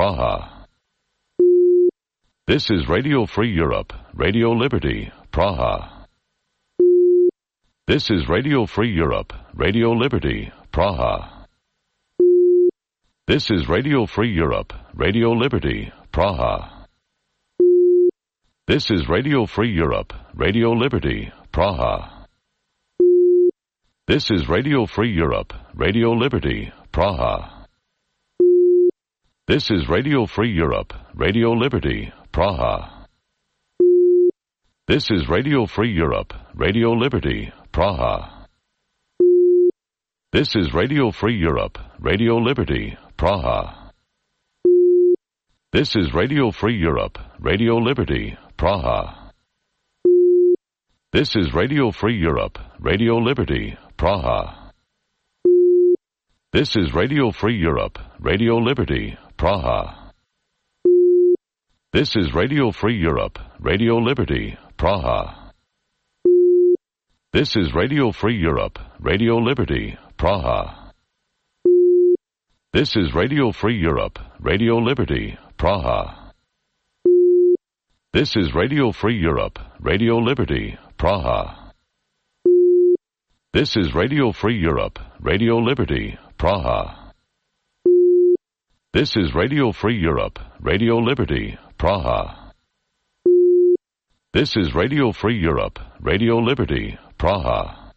Praha. This is Radio Free Europe, Radio Liberty, Praha. This is Radio Free Europe, Radio Liberty, Praha. This is Radio Free Europe, Radio Liberty, Praha. This is Radio Free Europe, Radio Liberty, Praha. This is Radio Free Europe, Radio Liberty, Praha. This is Radio Free Europe, Radio Liberty, Praha. This is Radio Free Europe, Radio Liberty, Praha. This is Radio Free Europe, Radio Liberty, Praha. This is Radio Free Europe, Radio Liberty, Praha. This is Radio Free Europe, Radio Liberty, Praha. This is Radio Free Europe, Radio Liberty, Praha. This is Radio Free Europe, Radio Liberty, Praha. This is Radio Free Europe, Radio Liberty, Praha. This is Radio Free Europe, Radio Liberty, Praha. This is Radio Free Europe, Radio Liberty, Praha. This is Radio Free Europe, Radio Liberty, Praha. This is Radio Free Europe, Radio Liberty, Praha. This is Radio Free Europe, Radio Liberty, Praha.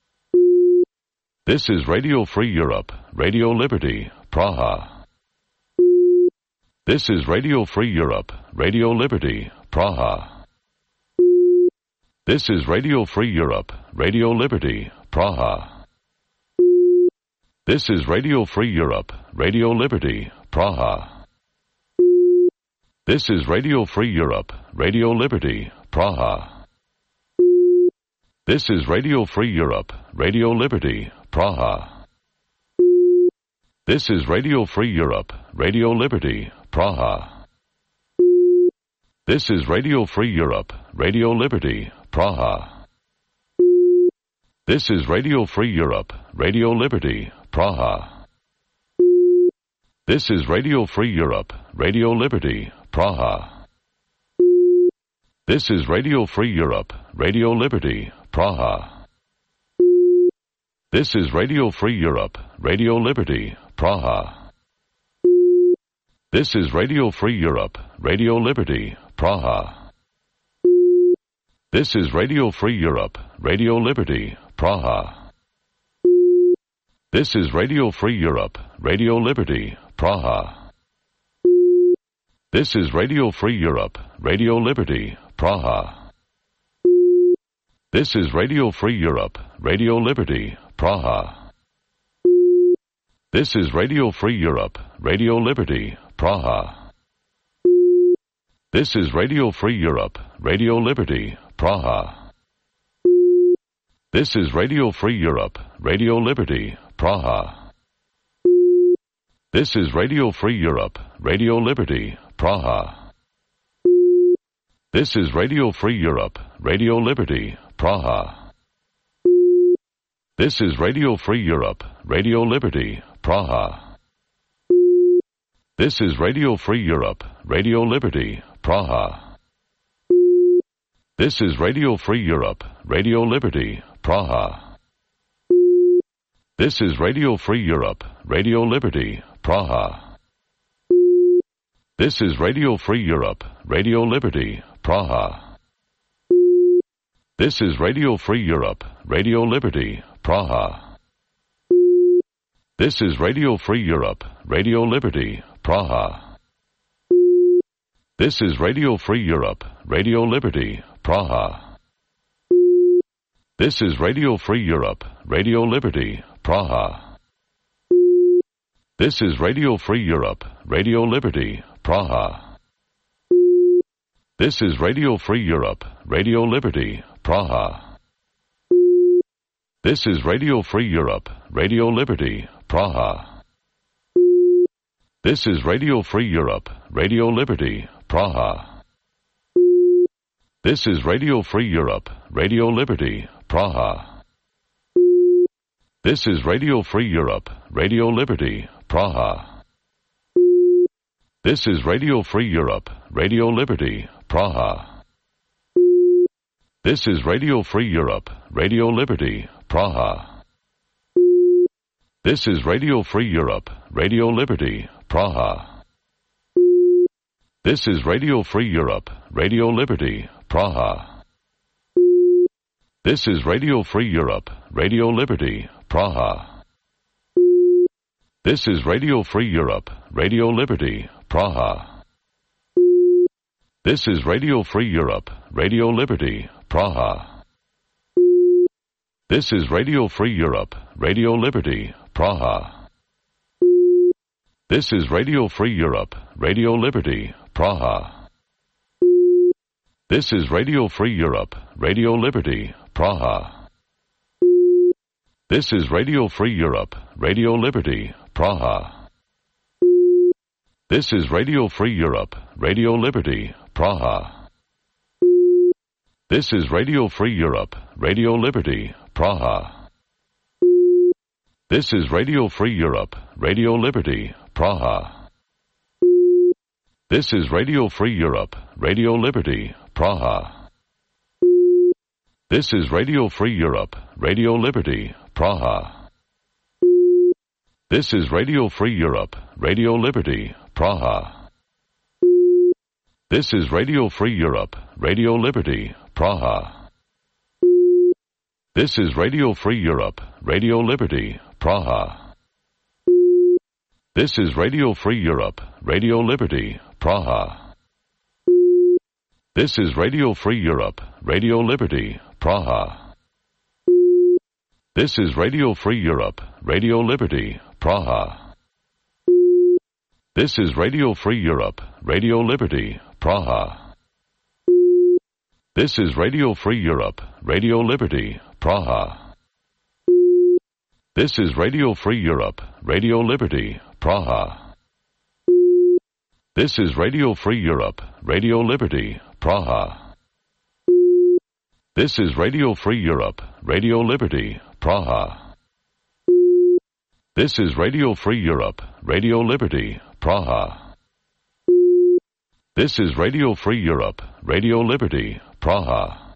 This is Radio Free Europe, Radio Liberty, Praha. This is Radio Free Europe, Radio Liberty, Praha. This is Radio Free Europe, Radio Liberty, Praha. This is Radio Free Europe, Radio Liberty, Praha. This is Radio Free Europe, Radio Liberty, Praha. This is Radio Free Europe, Radio Liberty, Praha. This is Radio Free Europe, Radio Liberty, Praha. This is Radio Free Europe, Radio Liberty, Praha. This is Radio Free Europe, Radio Liberty, Praha. This is Radio Free Europe, Radio Liberty, Praha. This is Radio Free Europe, Radio Liberty, Praha. This is Radio Free Europe, Radio Liberty, Praha. This is Radio Free Europe, Radio Liberty, Praha. This is Radio Free Europe, Radio Liberty, Praha. This is Radio Free Europe, Radio Liberty, Praha. This is Radio Free Europe, Radio Liberty, Praha. This is Radio Free Europe, Radio Liberty, Praha. This is Radio Free Europe, Radio Liberty, Praha. This is Radio Free Europe, Radio Liberty, Praha. This is Radio Free Europe, Radio Liberty, Praha. This is Radio Free Europe, Radio Liberty, Praha. This is Radio Free Europe, Radio Liberty, Praha. This is Radio Free Europe, Radio Liberty, Praha. This is Radio Free Europe, Radio Liberty, Praha. This is Radio Free Europe, Radio Liberty, Praha. This is Radio Free Europe, Radio Liberty, Praha. This is Radio Free Europe, Radio Liberty, Praha. This is Radio Free Europe, Radio Liberty, Praha. This is Radio Free Europe, Radio Liberty, Praha. This is Radio Free Europe, Radio Liberty, Praha. This is Radio Free Europe, Radio Liberty, Praha. This is Radio Free Europe, Radio Liberty, Praha. This is Radio Free Europe, Radio Liberty, Praha. This is Radio Free Europe, Radio Liberty, Praha. This is Radio Free Europe, Radio Liberty, Praha. This is Radio Free Europe, Radio Liberty, Praha. This is Radio Free Europe, Radio Liberty, Praha. This is Radio Free Europe, Radio Liberty, Praha. This is Radio Free Europe, Radio Liberty, Praha. This is Radio Free Europe, Radio Liberty, Praha. This is Radio Free Europe, Radio Liberty, Praha. This is Radio Free Europe, Radio Liberty, Praha. This is Radio Free Europe, Radio Liberty, Praha. This is Radio Free Europe, Radio Liberty, Praha. This is Radio Free Europe, Radio Liberty, Praha. This is Radio Free Europe, Radio Liberty, Praha. This is Radio Free Europe, Radio Liberty, Praha. This is Radio Free Europe, Radio Liberty, Praha. This is Radio Free Europe, Radio Liberty, Praha. This is Radio Free Europe, Radio Liberty, Praha. This is Radio Free Europe, Radio Liberty, Praha. This is Radio Free Europe, Radio Liberty, Praha. This is Radio Free Europe, Radio Liberty, Praha. This is Radio Free Europe, Radio Liberty, Praha. This is Radio Free Europe, Radio Liberty, Praha. This is Radio Free Europe, Radio Liberty, Praha. This is Radio Free Europe, Radio Liberty, Praha. This is Radio Free Europe, Radio Liberty, Praha. This is Radio Free Europe, Radio Liberty, Praha. This is Radio Free Europe, Radio Liberty, Praha. This is Radio Free Europe, Radio Liberty, Praha. This is Radio Free Europe, Radio Liberty, Praha. This is Radio Free Europe, Radio Liberty, Praha. This is Radio Free Europe, Radio Liberty, Praha. This is Radio Free Europe, Radio Liberty, Praha. This is Radio Free Europe, Radio Liberty, Praha.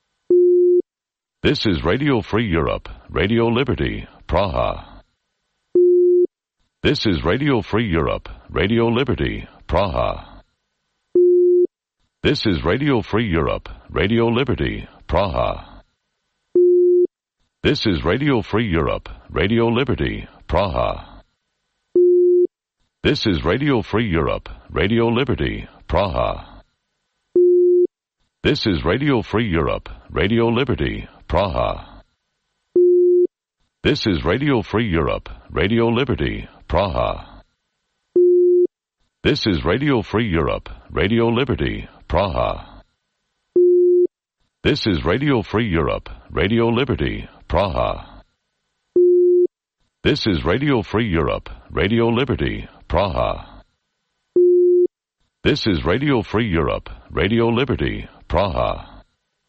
This is Radio Free Europe, Radio Liberty, Praha. This is Radio Free Europe, Radio Liberty, Praha. This is Radio Free Europe, Radio Liberty, Praha. This is Radio Free Europe, Radio Liberty, Praha. This is Radio Free Europe, Radio Liberty, Praha. This is Radio Free Europe, Radio Liberty, Praha. This is Radio Free Europe, Radio Liberty, Praha. This is Radio Free Europe, Radio Liberty, Praha. This is Radio Free Europe, Radio Liberty, Praha. This is Radio Free Europe, Radio Liberty, Praha. This is Radio Free Europe, Radio Liberty, Praha.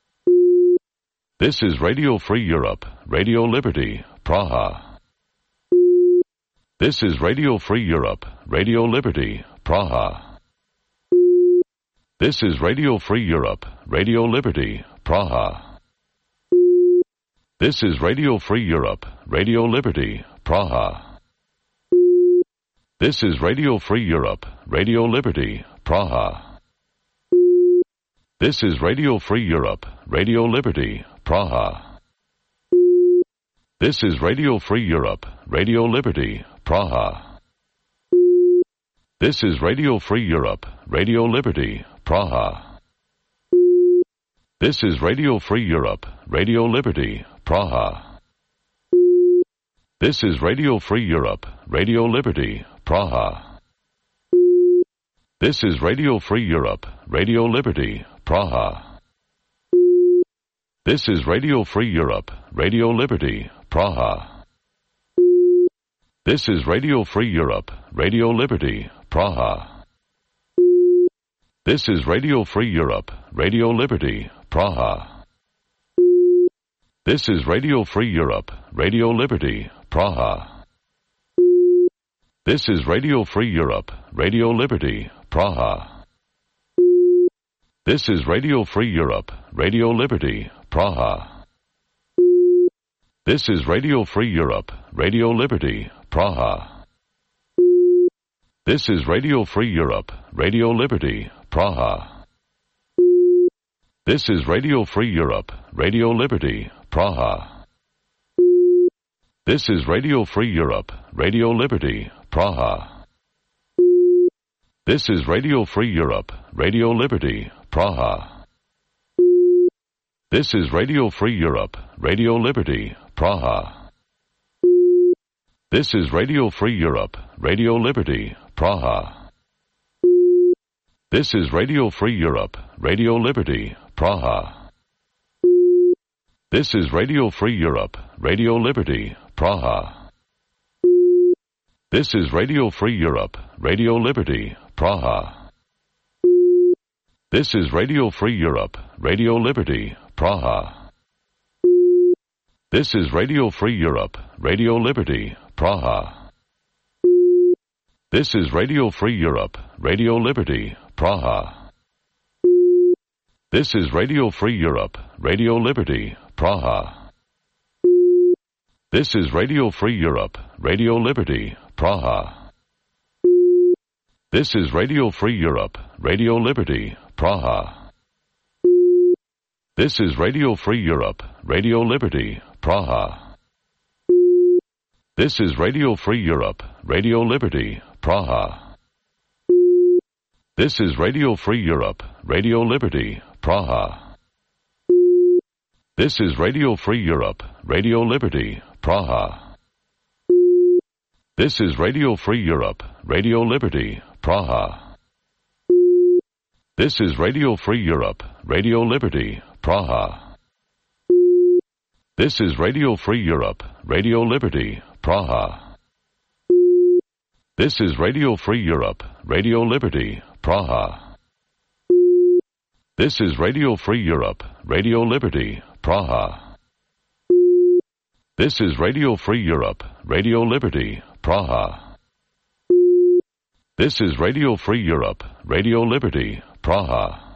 This is Radio Free Europe, Radio Liberty, Praha. This is Radio Free Europe, Radio Liberty, Praha. This is Radio Free Europe, Radio Liberty, Praha. This is Radio Free Europe, Radio Liberty, Praha. This is Radio Free Europe, Radio Liberty, Praha. This is Radio Free Europe, Radio Liberty, Praha. This is Radio Free Europe, Radio Liberty, Praha. This is Radio Free Europe, Radio Liberty, Praha. This is Radio Free Europe, Radio Liberty, Praha. This is Radio Free Europe, Radio Liberty, Praha. This is Radio Free Europe, Radio Liberty, Praha. This is Radio Free Europe, Radio Liberty, Praha. This is Radio Free Europe, Radio Liberty, Praha. This is Radio Free Europe, Radio Liberty, Praha. This is Radio Free Europe, Radio Liberty, Praha. This is Radio Free Europe, Radio Liberty, Praha. This is Radio Free Europe, Radio Liberty, Praha. This is Radio Free Europe, Radio Liberty, Praha. This is Radio Free Europe, Radio Liberty, Praha. This is Radio Free Europe, Radio Liberty, Praha. This is Radio Free Europe, Radio Liberty, Praha. This is Radio Free Europe, Radio Liberty, Praha. This is Radio Free Europe, Radio Liberty, Praha. This is Radio Free Europe, Radio Liberty, Praha. This is Radio Free Europe, Radio Liberty, Praha. This is Radio Free Europe, Radio Liberty, Praha. This is Radio Free Europe, Radio Liberty, Praha. This is Radio Free Europe, Radio Liberty, Praha. This is Radio Free Europe, Radio Liberty, Praha. This is Radio Free Europe, Radio Liberty, Praha. This is Radio Free Europe, Radio Liberty, Praha. This is Radio Free Europe, Radio Liberty, Praha. This is Radio Free Europe, Radio Liberty, Praha. This is Radio Free Europe, Radio Liberty, Praha. This is Radio Free Europe, Radio Liberty, Praha. This is Radio Free Europe, Radio Liberty, Praha. This is Radio Free Europe, Radio Liberty, Praha. This is Radio Free Europe, Radio Liberty, Praha. This is Radio Free Europe, Radio Liberty, Praha. This is Radio Free Europe, Radio Liberty, Praha. This is Radio Free Europe, Radio Liberty, Praha. This is Radio Free Europe, Radio Liberty, Praha. This is Radio Free Europe, Radio Liberty, Praha. This is Radio Free Europe, Radio Liberty, Praha.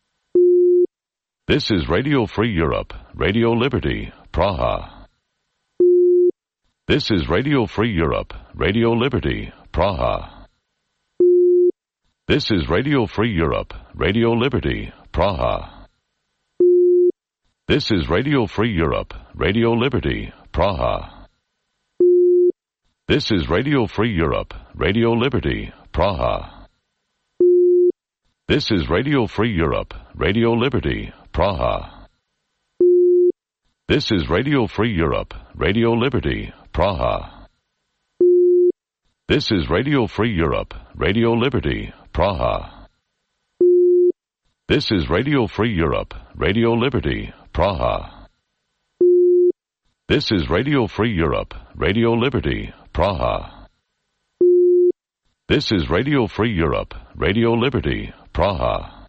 This is Radio Free Europe, Radio Liberty, Praha. This is Radio Free Europe, Radio Liberty, Praha. This is Radio Free Europe, Radio Liberty, Praha. This is Radio Free Europe, Radio Liberty, Praha. This is Radio Free Europe, Radio Liberty, Praha. This is Radio Free Europe, Radio Liberty, Praha. This is Radio Free Europe, Radio Liberty, Praha. This is Radio Free Europe, Radio Liberty, Praha. This is Radio Free Europe, Radio Liberty, Praha. This is Radio Free Europe, Radio Liberty, Praha. This is Radio Free Europe, Radio Liberty, Praha.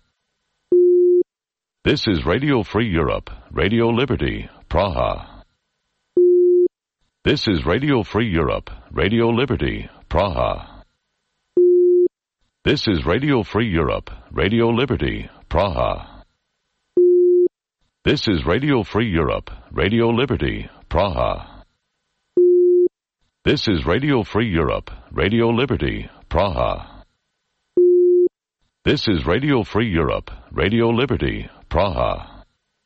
This is Radio Free Europe, Radio Liberty, Praha. This is Radio Free Europe, Radio Liberty, Praha. This is Radio Free Europe, Radio Liberty, Praha. This is Radio Free Europe, Radio Liberty, Praha. This is Radio Free Europe, Radio Liberty, Praha. This is Radio Free Europe, Radio Liberty, Praha.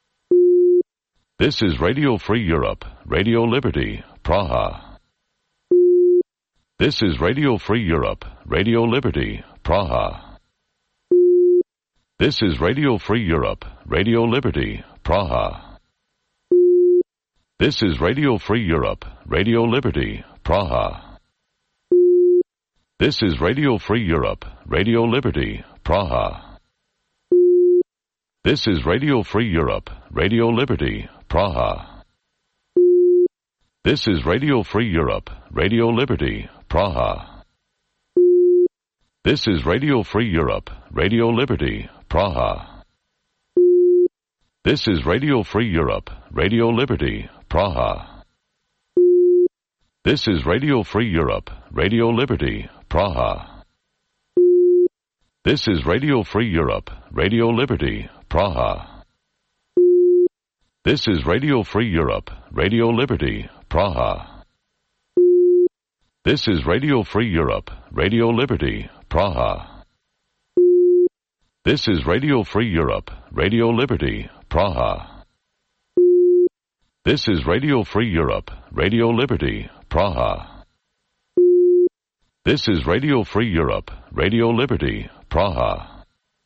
This is Radio Free Europe, Radio Liberty, Praha. This is Radio Free Europe, Radio Liberty, Praha. This is Radio Free Europe, Radio Liberty, Praha. This is Radio Free Europe, Radio Liberty, Praha. This is Radio Free Europe, Radio Liberty, Praha. This is Radio Free Europe, Radio Liberty, Praha. This is Radio Free Europe, Radio Liberty, Praha. This is Radio Free Europe, Radio Liberty, Praha. This is Radio Free Europe, Radio Liberty, Praha. This is Radio Free Europe, Radio Liberty, Praha. This is Radio Free Europe, Radio Liberty, Praha. This is Radio Free Europe, Radio Liberty, Praha. This is Radio Free Europe, Radio Liberty, Praha. This is Radio Free Europe, Radio Liberty, Praha. This is Radio Free Europe, Radio Liberty, Praha. This is Radio Free Europe, Radio Liberty, Praha.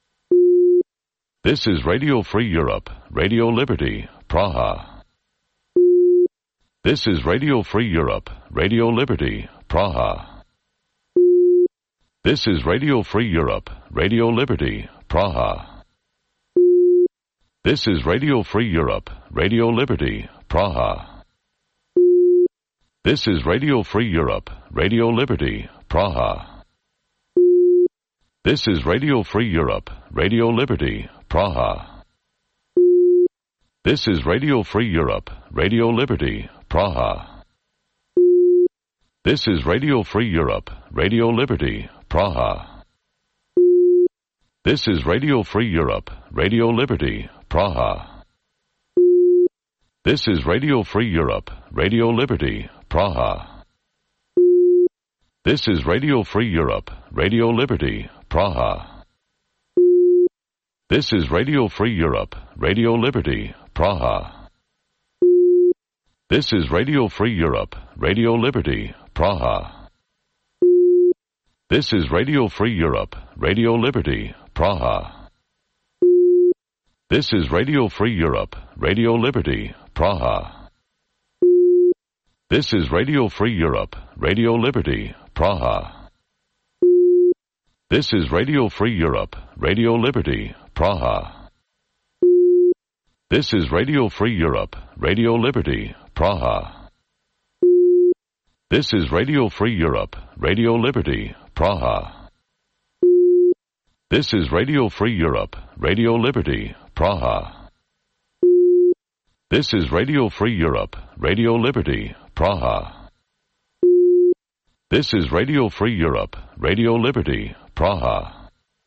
This is Radio Free Europe, Radio Liberty, Praha. This is Radio Free Europe, Radio Liberty, Praha. This is Radio Free Europe, Radio Liberty, Praha. This is Radio Free Europe, Radio Liberty, Praha. This is Radio Free Europe, Radio Liberty, Praha. This is Radio Free Europe, Radio Liberty, Praha. This is Radio Free Europe, Radio Liberty, Praha. This is Radio Free Europe, Radio Liberty, Praha. This is Radio Free Europe, Radio Liberty, Praha. This is Radio Free Europe, Radio Liberty, Praha. This is Radio Free Europe, Radio Liberty, Praha. This is Radio Free Europe, Radio Liberty, Praha. This is Radio Free Europe, Radio Liberty, Praha. This is Radio Free Europe, Radio Liberty, Praha. This is Radio Free Europe, Radio Liberty, Praha. This is Radio Free Europe, Radio Liberty, Praha. This is Radio Free Europe, Radio Liberty, Praha. This is Radio Free Europe, Radio Liberty, Praha. This is Radio Free Europe, Radio Liberty, Praha. This is Radio Free Europe, Radio Liberty, Praha. This is Radio Free Europe, Radio Liberty, Praha. This is Radio Free Europe, Radio Liberty, Praha.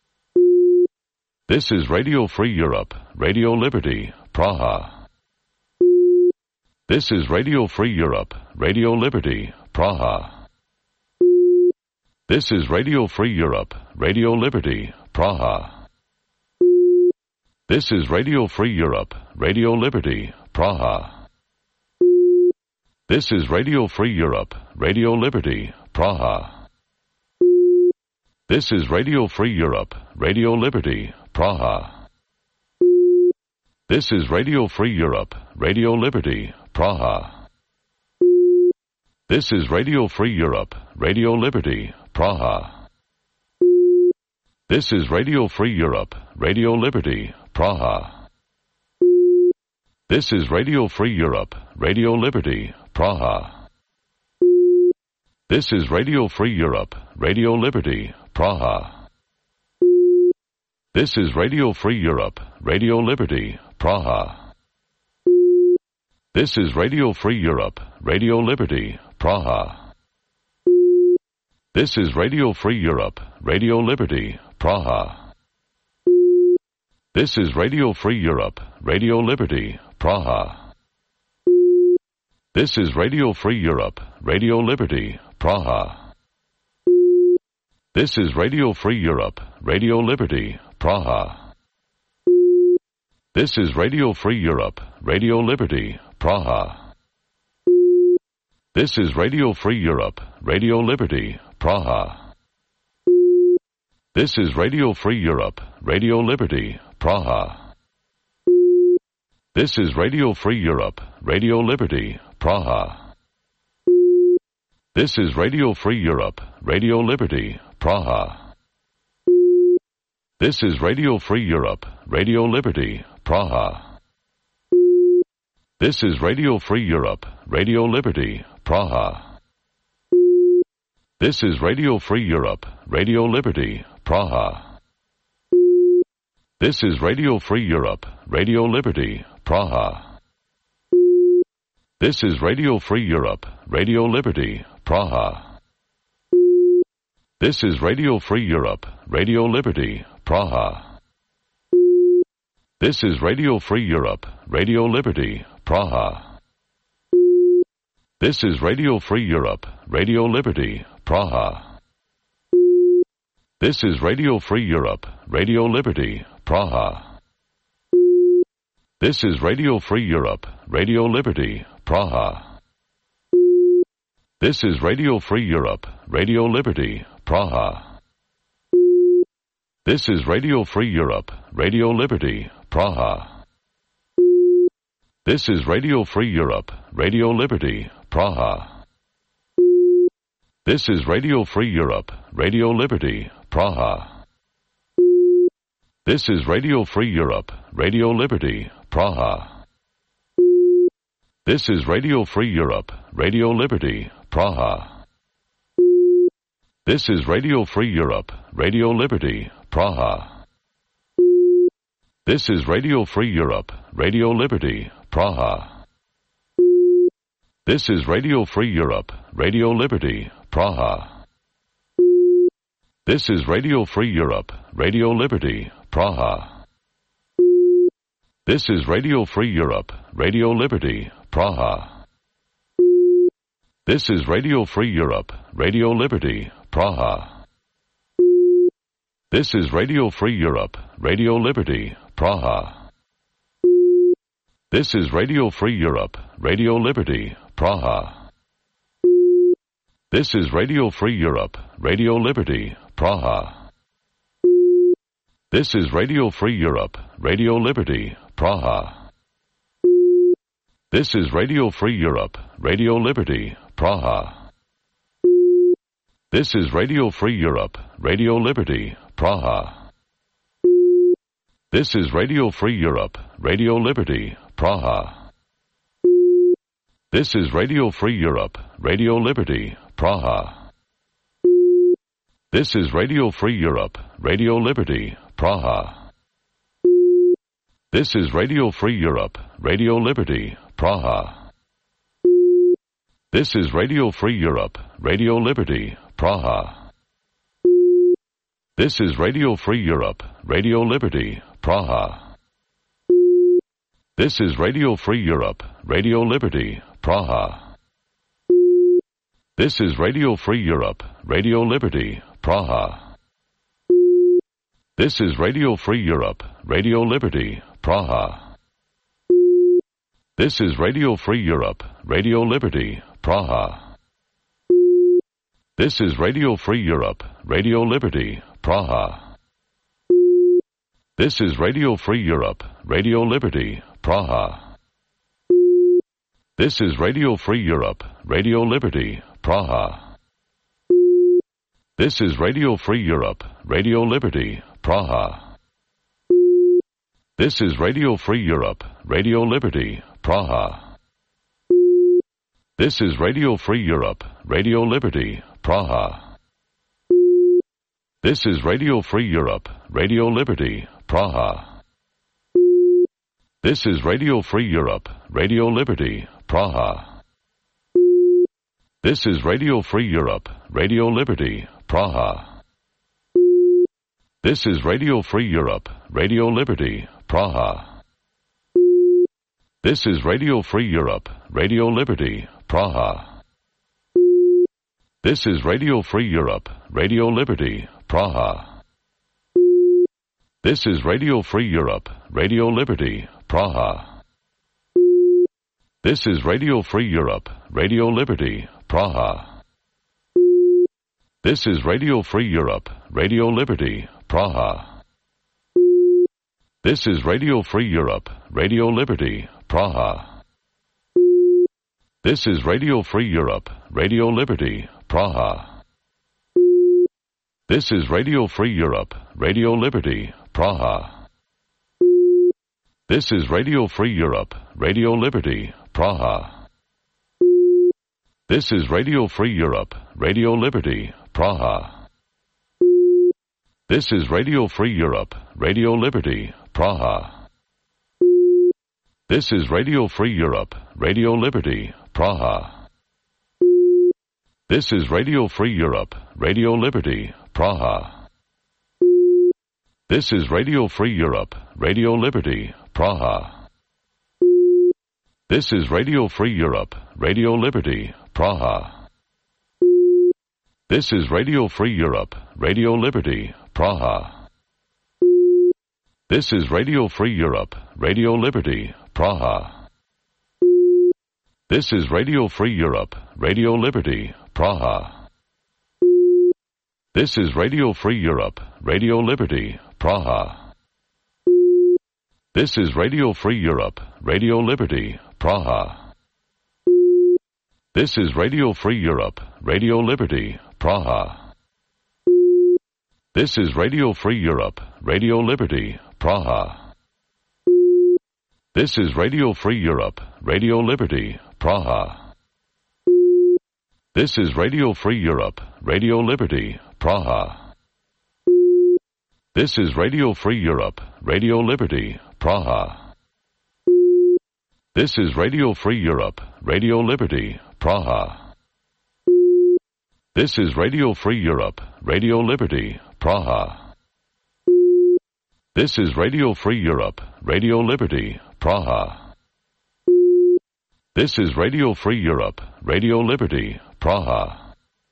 This is Radio Free Europe, Radio Liberty, Praha. This is Radio Free Europe, Radio Liberty, Praha. This is Radio Free Europe, Radio Liberty, Praha. This is Radio Free Europe, Radio Liberty, Praha. This is Radio Free Europe, Radio Liberty, Praha. This is Radio Free Europe, Radio Liberty, Praha. This is Radio Free Europe, Radio Liberty, Praha. This is Radio Free Europe, Radio Liberty, Praha. This is Radio Free Europe, Radio Liberty, Praha. This is Radio Free Europe, Radio Liberty, Praha. This is Radio Free Europe, Radio Liberty, Praha. This is Radio Free Europe, Radio Liberty, Praha. This is Radio Free Europe, Radio Liberty, Praha. This is Radio Free Europe, Radio Liberty, Praha. This is Radio Free Europe, Radio Liberty, Praha. This is Radio Free Europe, Radio Liberty, Praha. This is Radio Free Europe, Radio Liberty, Praha. This is Radio Free Europe, Radio Liberty, Praha. This is Radio Free Europe, Radio Liberty, Praha. This is Radio Free Europe, Radio Liberty, Praha. This is Radio Free Europe, Radio Liberty, Praha. This is Radio Free Europe, Radio Liberty, Praha. This is Radio Free Europe, Radio Liberty, Praha. This is Radio Free Europe, Radio Liberty, Praha. This is Radio Free Europe, Radio Liberty, Praha. This is Radio Free Europe, Radio Liberty, Praha. This is Radio Free Europe, Radio Liberty, Praha. This is Radio Free Europe, Radio Liberty, Praha. This is Radio Free Europe, Radio Liberty, Praha. This is Radio Free Europe, Radio Liberty, Praha. This is Radio Free Europe, Radio Liberty, Praha. This is Radio Free Europe, Radio Liberty, Praha. This is Radio Free Europe, Radio Liberty, Praha. This is Radio Free Europe, Radio Liberty, Praha. This is Radio Free Europe, Radio Liberty, Praha. This is Radio Free Europe, Radio Liberty, Praha. This is Radio Free Europe, Radio Liberty, Praha. This is Radio Free Europe, Radio Liberty, Praha. This is Radio Free Europe, Radio Liberty, Praha. This is Radio Free Europe, Radio Liberty, Praha. This is Radio Free Europe, Radio Liberty, Praha. This is Radio Free Europe, Radio Liberty, Praha. This is Radio Free Europe, Radio Liberty, Praha. This is Radio Free Europe, Radio Liberty, Praha. This is Radio Free Europe, Radio Liberty, Praha. This is Radio Free Europe, Radio Liberty, Praha. This is Radio Free Europe, Radio Liberty, Praha. This is Radio Free Europe, Radio Liberty, Praha. This is Radio Free Europe, Radio Liberty, Praha. This is Radio Free Europe, Radio Liberty, Praha. This is Radio Free Europe, Radio Liberty, Praha. This is Radio Free Europe, Radio Liberty, Praha. This is Radio Free Europe, Radio Liberty, Praha. This is Radio Free Europe, Radio Liberty, Praha. This is Radio Free Europe, Radio Liberty, Praha. This is Radio Free Europe, Radio Liberty, Praha. This is Radio Free Europe, Radio Liberty, Praha. This is Radio Free Europe, Radio Liberty, Praha. This is Radio Free Europe, Radio Liberty, Praha. This is Radio Free Europe, Radio Liberty, Praha. This is Radio Free Europe, Radio Liberty, Praha. This is Radio Free Europe, Radio Liberty, Praha. This is Radio Free Europe, Radio Liberty, Praha. This is Radio Free Europe, Radio Liberty, Praha. This is Radio Free Europe, Radio Liberty, Praha. This is Radio Free Europe, Radio Liberty, Praha. This is Radio Free Europe, Radio Liberty, Praha. This is Radio Free Europe, Radio Liberty, Praha. This is Radio Free Europe, Radio Liberty, Praha. This is Radio Free Europe, Radio Liberty, Praha. This is Radio Free Europe, Radio Liberty, Praha. This is Radio Free Europe, Radio Liberty, Praha. This is Radio Free Europe, Radio Liberty, Praha. This is Radio Free Europe, Radio Liberty, Praha. This is Radio Free Europe, Radio Liberty, Praha. This is Radio Free Europe, Radio Liberty, Praha. This is Radio Free Europe, Radio Liberty, Praha. This is Radio Free Europe, Radio Liberty, Praha. This is Radio Free Europe, Radio Liberty, Praha. This is Radio Free Europe, Radio Liberty, Praha. This is Radio Free Europe, Radio Liberty, Praha. This is Radio Free Europe, Radio Liberty, Praha. This is Radio Free Europe, Radio Liberty, Praha. This is Radio Free Europe, Radio Liberty, Praha. This is Radio Free Europe, Radio Liberty, Praha. This is Radio Free Europe, Radio Liberty, Praha. This is Radio Free Europe, Radio Liberty, Praha. This is Radio Free Europe, Radio Liberty, Praha. This is Radio Free Europe, Radio Liberty, Praha. This is Radio Free Europe, Radio Liberty, Praha. This is Radio Free Europe, Radio Liberty, Praha. This is Radio Free Europe, Radio Liberty, Praha. This is Radio Free Europe, Radio Liberty, Praha. This is Radio Free Europe, Radio Liberty, Praha. This is Radio Free Europe, Radio Liberty, Praha. This is Radio Free Europe, Radio Liberty, Praha. This is Radio Free Europe, Radio Liberty, Praha. This is Radio Free Europe, Radio Liberty, Praha. This is Radio Free Europe, Radio Liberty, Praha.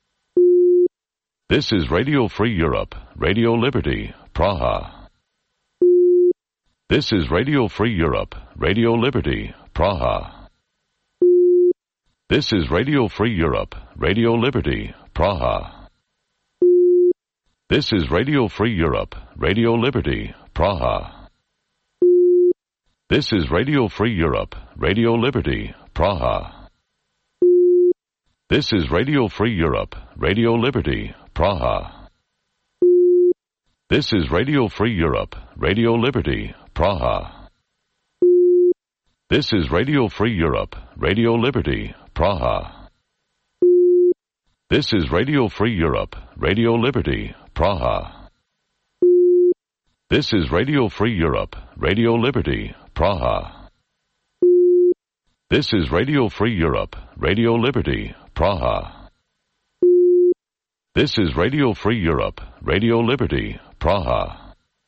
This is Radio Free Europe, Radio Liberty, Praha. This is Radio Free Europe, Radio Liberty, Praha. This is Radio Free Europe, Radio Liberty, Praha. This is Radio Free Europe, Radio Liberty, Praha. This is Radio Free Europe, Radio Liberty, Praha. This is Radio Free Europe, Radio Liberty, Praha. This is Radio Free Europe, Radio Liberty, Praha. This is Radio Free Europe, Radio Liberty, Praha. This is Radio Free Europe, Radio Liberty, Praha. This is Radio Free Europe, Radio Liberty, Praha. This is Radio Free Europe, Radio Liberty, Praha. This is Radio Free Europe, Radio Liberty, Praha.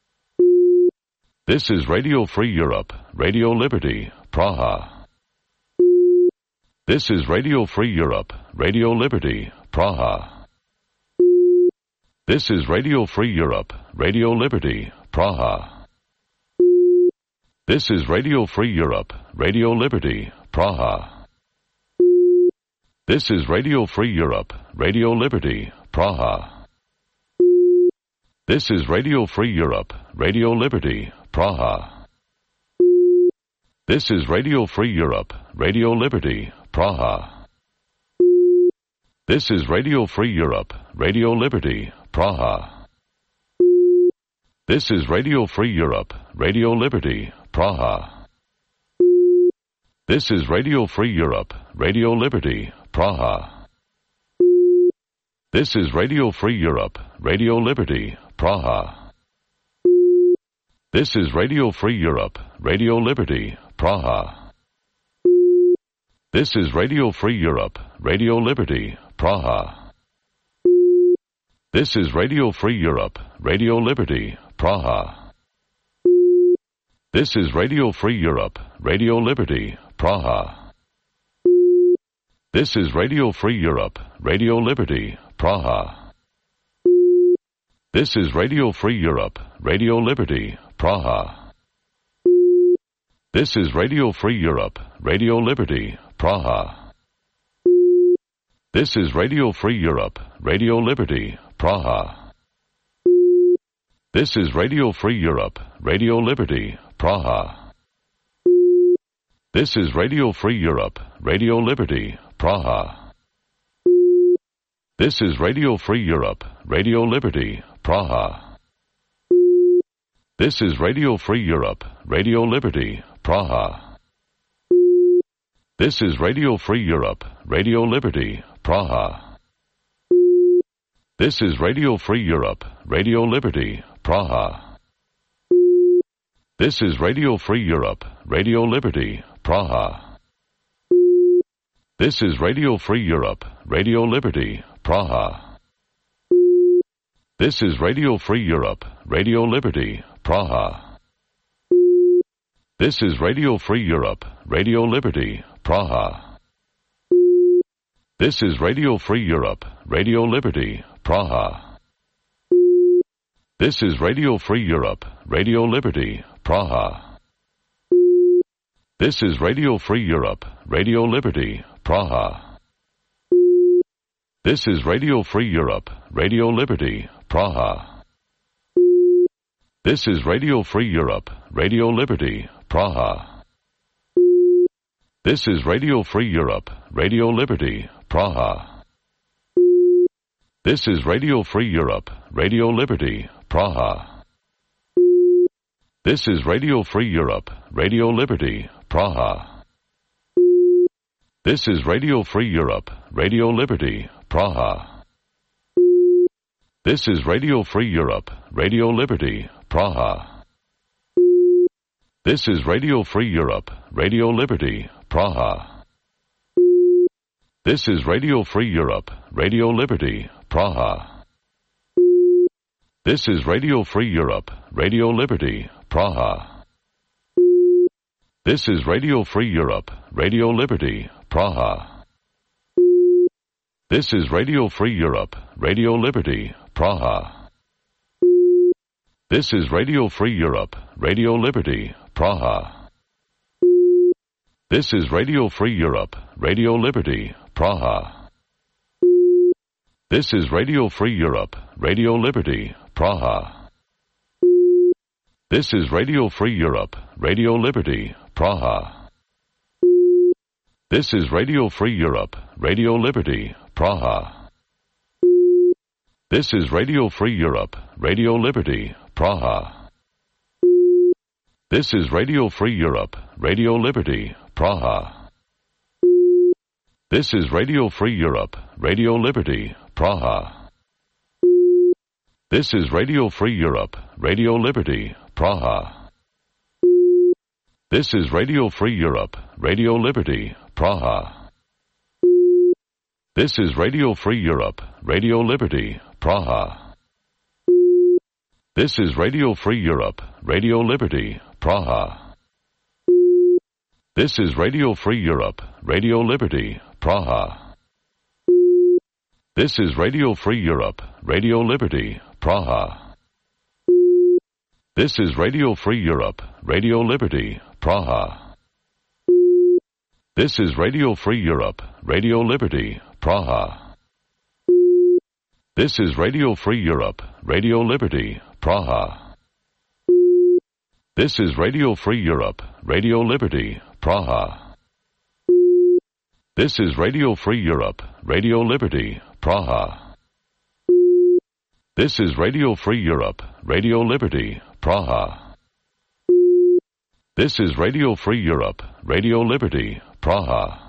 This is Radio Free Europe, Radio Liberty, Praha. This is Radio Free Europe, Radio Liberty, Praha. This is Radio Free Europe, Radio Liberty, Praha. This is Radio Free Europe, Radio Liberty, Praha. This is Radio Free Europe, Radio Liberty, Praha. This is Radio Free Europe, Radio Liberty, Praha. This is Radio Free Europe, Radio Liberty, Praha. This is Radio Free Europe, Radio Liberty, Praha. This is Radio Free Europe, Radio Liberty, Praha. This is Radio Free Europe, Radio Liberty, Praha. This is Radio Free Europe, Radio Liberty, Praha. This is Radio Free Europe, Radio Liberty, Praha. This is Radio Free Europe, Radio Liberty, Praha. This is Radio Free Europe, Radio Liberty, Praha. This is Radio Free Europe, Radio Liberty, Praha. This is Radio Free Europe, Radio Liberty, Praha. This is Radio Free Europe, Radio Liberty, Praha. This is Radio Free Europe, Radio Liberty, Praha. This is Radio Free Europe, Radio Liberty, Praha. This is Radio Free Europe, Radio Liberty, Praha. This is Radio Free Europe, Radio Liberty, Praha. This is Radio Free Europe, Radio Liberty, Praha. This is Radio Free Europe, Radio Liberty, Praha. This is Radio Free Europe, Radio Liberty, Praha. This is Radio Free Europe, Radio Liberty, Praha. This is Radio Free Europe, Radio Liberty, Praha. This is Radio Free Europe, Radio Liberty, Praha. This is Radio Free Europe, Radio Liberty, Praha. This is Radio Free Europe, Radio Liberty, Praha. This is Radio Free Europe, Radio Liberty, Praha. This is Radio Free Europe, Radio Liberty, Praha. This is Radio Free Europe, Radio Liberty, Praha. This is Radio Free Europe, Radio Liberty, Praha. This is Radio Free Europe, Radio Liberty, Praha. This is Radio Free Europe, Radio Liberty, Praha. This is Radio Free Europe, Radio Liberty, Praha. This is Radio Free Europe, Radio Liberty, Praha. This is Radio Free Europe, Radio Liberty, Praha. This is Radio Free Europe, Radio Liberty, Praha. This is Radio Free Europe, Radio Liberty, Praha. This is Radio Free Europe, Radio Liberty, Praha. This is Radio Free Europe, Radio Liberty, Praha. This is Radio Free Europe, Radio Liberty, Praha. This is Radio Free Europe, Radio Liberty, Praha. This is Radio Free Europe, Radio Liberty, Praha. This is Radio Free Europe, Radio Liberty, Praha. This is Radio Free Europe, Radio Liberty, Praha. This is Radio Free Europe, Radio Liberty, Praha. This is Radio Free Europe, Radio Liberty, Praha. This is Radio Free Europe, Radio Liberty, Praha. This is Radio Free Europe, Radio Liberty, Praha. This is Radio Free Europe, Radio Liberty, Praha. This is Radio Free Europe, Radio Liberty, Praha. This is Radio Free Europe, Radio Liberty, Praha. This is Radio Free Europe, Radio Liberty, Praha. This is Radio Free Europe, Radio Liberty, Praha. This is Radio Free Europe, Radio Liberty, Praha. This is Radio Free Europe, Radio Liberty, Praha. This is Radio Free Europe, Radio Liberty, Praha. This is Radio Free Europe, Radio Liberty, Praha. This is Radio Free Europe, Radio Liberty, Praha. This is Radio Free Europe, Radio Liberty, Praha. This is Radio Free Europe, Radio Liberty, Praha. This is Radio Free Europe, Radio Liberty, Praha. This is Radio Free Europe, Radio Liberty, Praha.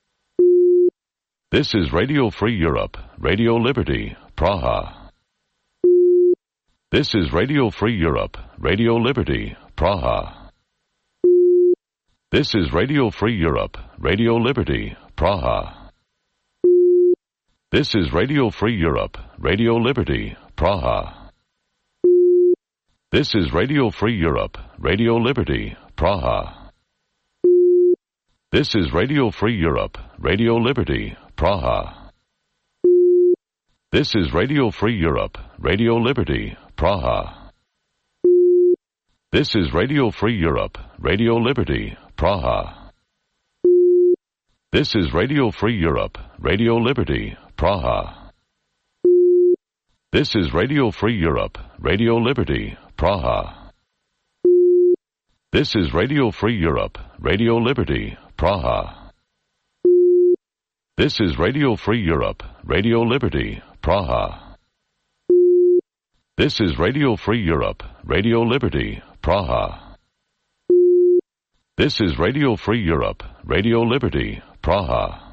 This is Radio Free Europe, Radio Liberty, Praha. This is Radio Free Europe, Radio Liberty, Praha. This is Radio Free Europe, Radio Liberty, Praha. This is Radio Free Europe, Radio Liberty, Praha. This is Radio Free Europe, Radio Liberty, Praha. This is Radio Free Europe, Radio Liberty, Praha. This is Radio Free Europe, Radio Liberty, Praha. This is Radio Free Europe, Radio Liberty, Praha. This is Radio Free Europe, Radio Liberty, Praha. This is Radio Free Europe, Radio Liberty, Praha. This is Radio Free Europe, Radio Liberty, Praha. This is Radio Free Europe, Radio Liberty, Praha. This is Radio Free Europe, Radio Liberty, Praha. This is Radio Free Europe, Radio Liberty, Praha.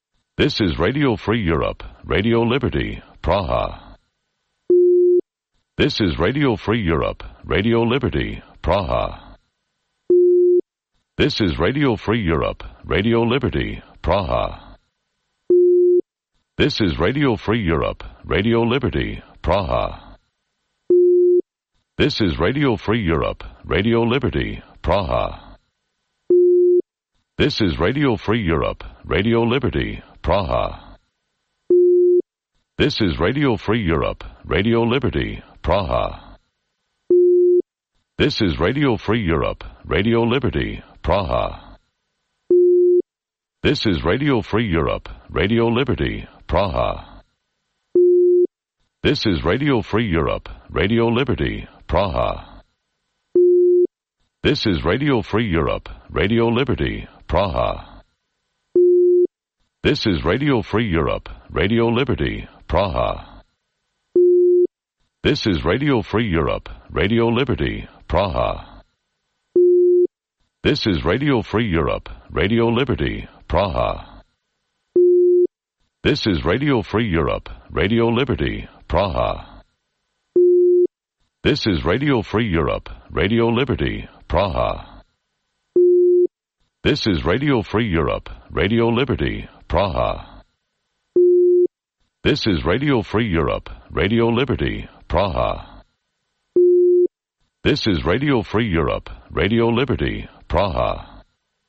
This is Radio Free Europe, Radio Liberty, Praha. This is Radio Free Europe, Radio Liberty, Praha. This is Radio Free Europe, Radio Liberty, Praha. This is Radio Free Europe, Radio Liberty, Praha. This is Radio Free Europe, Radio Liberty, Praha. This is Radio Free Europe, Radio Liberty, Praha. This is Radio Free Europe, Radio Liberty, Praha. This is Radio Free Europe, Radio Liberty, Praha. This is Radio Free Europe, Radio Liberty, Praha. This is Radio Free Europe, Radio Liberty, Praha. This is Radio Free Europe, Radio Liberty, Praha. This is Radio Free Europe, Radio Liberty, Praha. This is Radio Free Europe, Radio Liberty, Praha. This is Radio Free Europe, Radio Liberty, Praha. This is Radio Free Europe, Radio Liberty, Praha. This is Radio Free Europe, Radio Liberty, Praha. This is Radio Free Europe, Radio Liberty, Praha. This is Radio Free Europe, Radio Liberty, Praha. This is Radio Free Europe, Radio Liberty, Praha.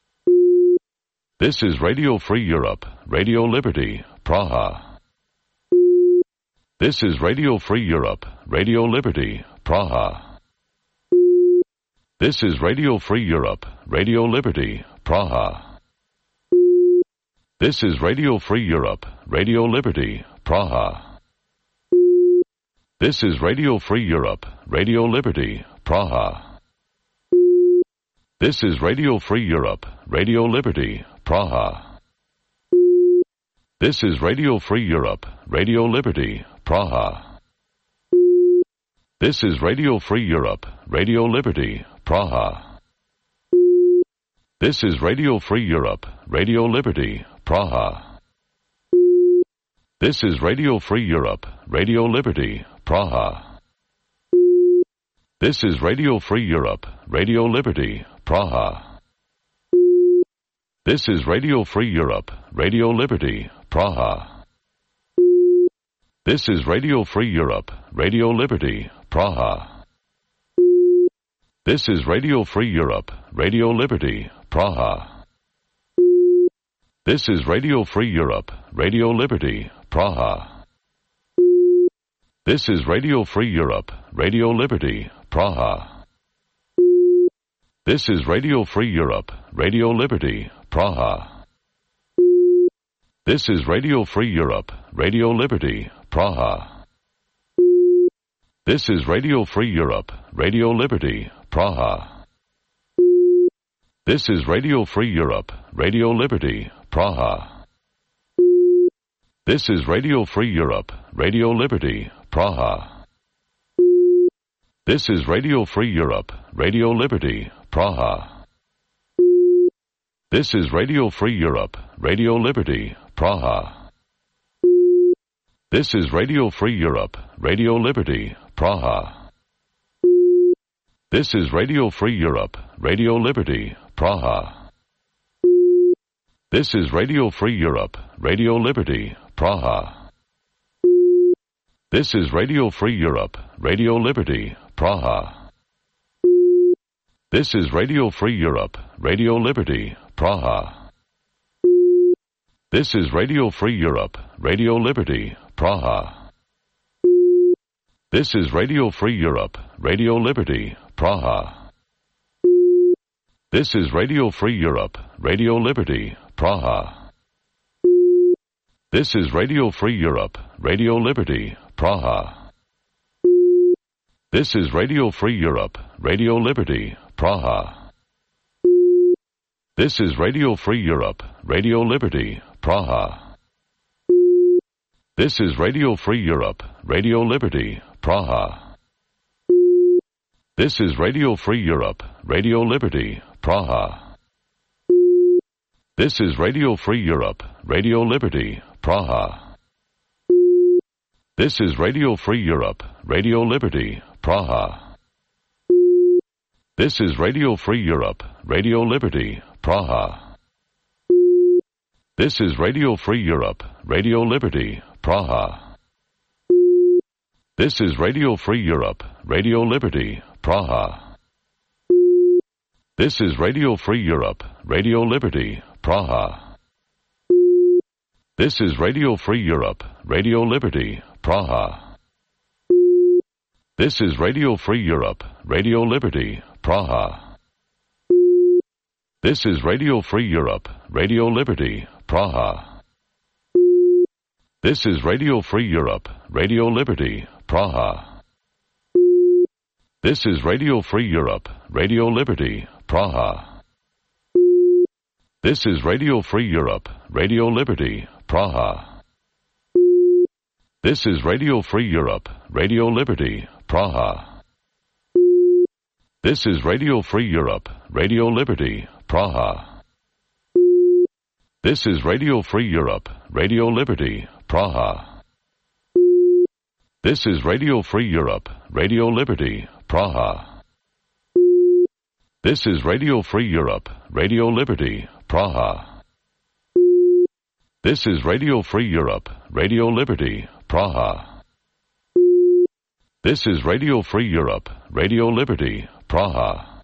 This is Radio Free Europe, Radio Liberty, Praha. This is Radio Free Europe, Radio Liberty, Praha. This is Radio Free Europe, Radio Liberty, Praha. This is Radio Free Europe, Radio Liberty, Praha. This is Radio Free Europe, Radio Liberty, Praha. This is Radio Free Europe, Radio Liberty, Praha. This is Radio Free Europe, Radio Liberty, Praha. This is Radio Free Europe, Radio Liberty, Praha. This is Radio Free Europe, Radio Liberty, Praha. This is Radio Free Europe, Radio Liberty, Praha. This is Radio Free Europe, Radio Liberty, Praha. This is Radio Free Europe, Radio Liberty, Praha. This is Radio Free Europe, Radio Liberty, Praha. This is Radio Free Europe, Radio Liberty, Praha. This is Radio Free Europe, Radio Liberty, Praha. This is Radio Free Europe, Radio Liberty, Praha. This is Radio Free Europe, Radio Liberty, Praha. This is Radio Free Europe, Radio Liberty, Praha. This is Radio Free Europe, Radio Liberty, Praha. This is Radio Free Europe, Radio Liberty, Praha. This is Radio Free Europe, Radio Liberty, Praha. This is Radio Free Europe, Radio Liberty, Praha. This is Radio Free Europe, Radio Liberty, Praha. This is Radio Free Europe, Radio Liberty, Praha. This is Radio Free Europe, Radio Liberty, Praha. This is Radio Free Europe, Radio Liberty, Praha. This is Radio Free Europe, Radio Liberty, Praha. This is Radio Free Europe, Radio Liberty, Praha. This is Radio Free Europe, Radio Liberty, Praha. This is Radio Free Europe, Radio Liberty, Praha. This is Radio Free Europe, Radio Liberty, Praha. This is Radio Free Europe, Radio Liberty, Praha. This is Radio Free Europe, Radio Liberty, Praha. This is Radio Free Europe, Radio Liberty, Praha. This is Radio Free Europe, Radio Liberty, Praha. This is Radio Free Europe, Radio Liberty, Praha. This is Radio Free Europe, Radio Liberty, Praha. This is Radio Free Europe, Radio Liberty, Praha. This is Radio Free Europe, Radio Liberty, Praha. This is Radio Free Europe, Radio Liberty, Praha. This is Radio Free Europe, Radio Liberty, Praha. This is Radio Free Europe, Radio Liberty, Praha. This is Radio Free Europe, Radio Liberty, Praha. This is Radio Free Europe, Radio Liberty, Praha. This is Radio Free Europe, Radio Liberty, Praha. This is Radio Free Europe, Radio Liberty, Praha. This is Radio Free Europe, Radio Liberty, Praha. This is Radio Free Europe, Radio Liberty, Praha. This is Radio Free Europe, Radio Liberty, Praha. This is Radio Free Europe, Radio Liberty, Praha. This is Radio Free Europe, Radio Liberty, Praha. This is Radio Free Europe, Radio Liberty, Praha. This is Radio Free Europe, Radio Liberty, Praha. This is Radio Free Europe, Radio Liberty, Praha. This is Radio Free Europe, Radio Liberty, Praha.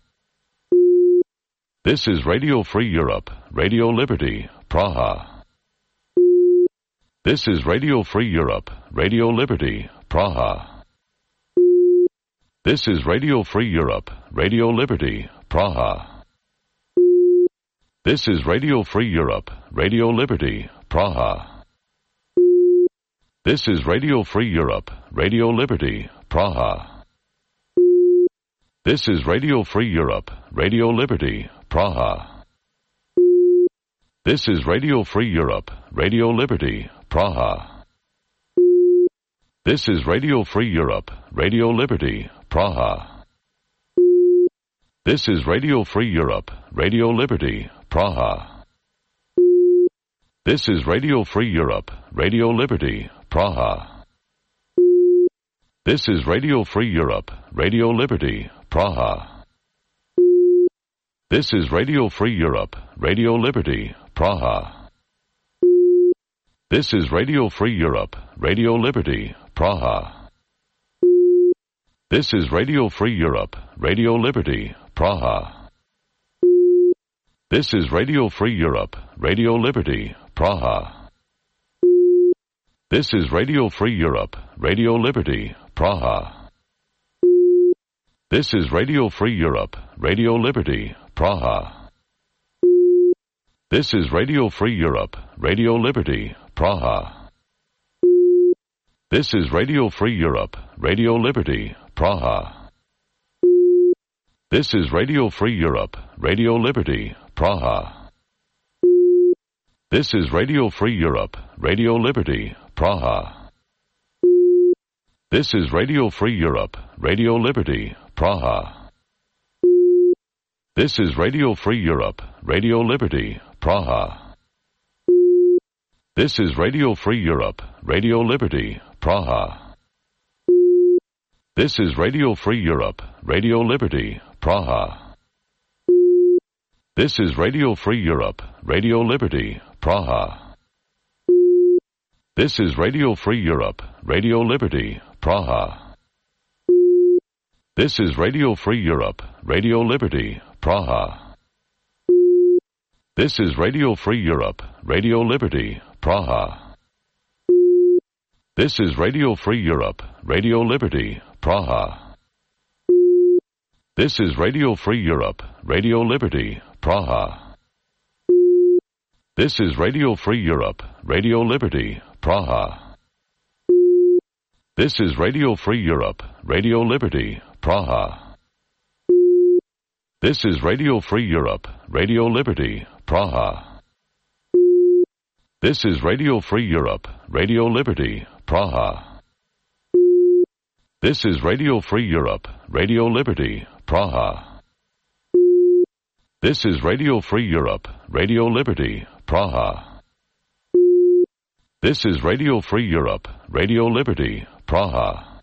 This is Radio Free Europe, Radio Liberty, Praha. This is Radio Free Europe, Radio Liberty, Praha. This is Radio Free Europe, Radio Liberty, Praha. This is Radio Free Europe, Radio Liberty, Praha. This is Radio Free Europe, Radio Liberty, Praha. This is Radio Free Europe, Radio Liberty, Praha. This is Radio Free Europe, Radio Liberty, Praha. This is Radio Free Europe, Radio Liberty, Praha. This is Radio Free Europe, Radio Liberty, Praha. This is Radio Free Europe, Radio Liberty, Praha. This is Radio Free Europe, Radio Liberty, Praha. This is Radio Free Europe, Radio Liberty, Praha. This is Radio Free Europe, Radio Liberty, Praha. This is Radio Free Europe, Radio Liberty, Praha. This is Radio Free Europe, Radio Liberty, Praha. This is Radio Free Europe, Radio Liberty, Praha. This is Radio Free Europe, Radio Liberty, Praha. This is Radio Free Europe, Radio Liberty, Praha. This is Radio Free Europe, Radio Liberty, Praha. This is Radio Free Europe, Radio Liberty, Praha. This is Radio Free Europe, Radio Liberty, Praha. This is Radio Free Europe, Radio Liberty, Praha. This is Radio Free Europe, Radio Liberty, Praha. This is Radio Free Europe, Radio Liberty, Praha. This is Radio Free Europe, Radio Liberty, Praha. This is Radio Free Europe, Radio Liberty, Praha. This is Radio Free Europe, Radio Liberty, Praha. This is Radio Free Europe, Radio Liberty, Praha. This is Radio Free Europe, Radio Liberty, Praha. This is Radio Free Europe, Radio Liberty, Praha. This is Radio Free Europe, Radio Liberty, Praha. This is Radio Free Europe, Radio Liberty, Praha. This is Radio Free Europe, Radio Liberty, Praha. This is Radio Free Europe, Radio Liberty, Praha. This is Radio Free Europe, Radio Liberty, Praha. This is Radio Free Europe, Radio Liberty, Praha. This is Radio Free Europe, Radio Liberty, Praha. This is Radio Free Europe, Radio Liberty, Praha.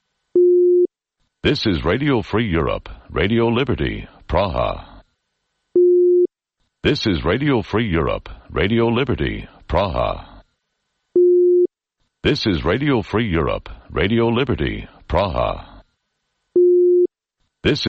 This is Radio Free Europe, Radio Liberty, Praha. This is Radio Free Europe, Radio Liberty, Praha. This is Radio Free Europe, Radio Liberty, Praha. This